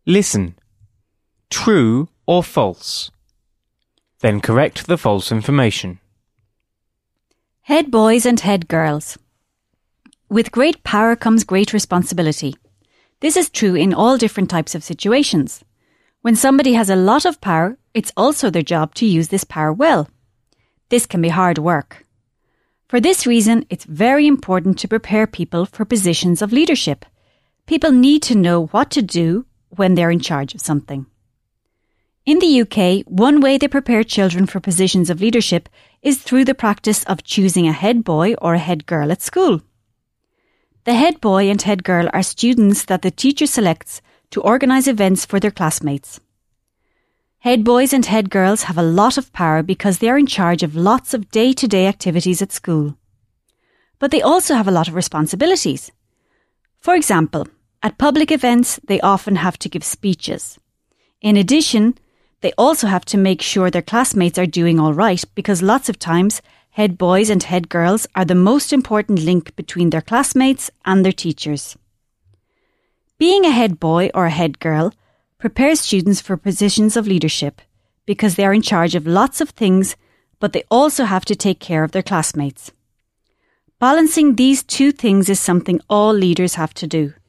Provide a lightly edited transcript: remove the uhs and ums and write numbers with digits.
Listen. True or false? Then correct the false information. Head boys and head girls. With great power comes great responsibility. This is true in all different types of situations. When somebody has a lot of power, it's also their job to use this power well. This can be hard work. For this reason, it's very important to prepare people for positions of leadership. People need to know what to do when they're in charge of something. In the UK, one way they prepare children for positions of leadership is through the practice of choosing a head boy or a head girl at school. The head boy and head girl are students that the teacher selects to organise events for their classmates. Head boys and head girls have a lot of power because they are in charge of lots of day-to-day activities at school. But they also have a lot of responsibilities. For example, at public events, they often have to give speeches. In addition, they also have to make sure their classmates are doing all right because lots of times head boys and head girls are the most important link between their classmates and their teachers. Being a head boy or a head girl prepares students for positions of leadership because they are in charge of lots of things, but they also have to take care of their classmates. Balancing these two things is something all leaders have to do.